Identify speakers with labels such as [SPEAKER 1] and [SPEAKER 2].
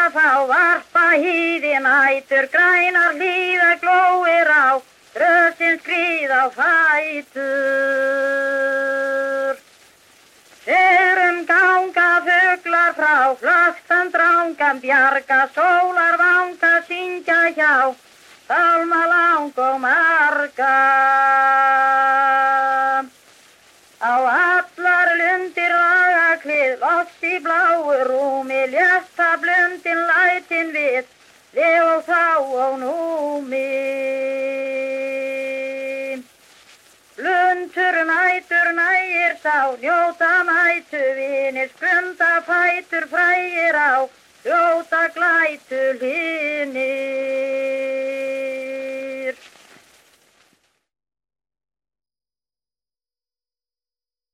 [SPEAKER 1] fá varpa hýði nætur, grænar hlíða glóir á, rössin skrýð á fætur. Serum ganga fuglar frá, flöstan drangan bjarga, sólar vanga syngja hjá, sálma lang og marga. Á allar lundir lagaklið, loft í bláu rúmi, létta blundin lætin við, lef og þá og númi. Blundur nætur nægir sá, njóta mætu vinir, skunda fætur frægir á, hljóta glætu hlynir.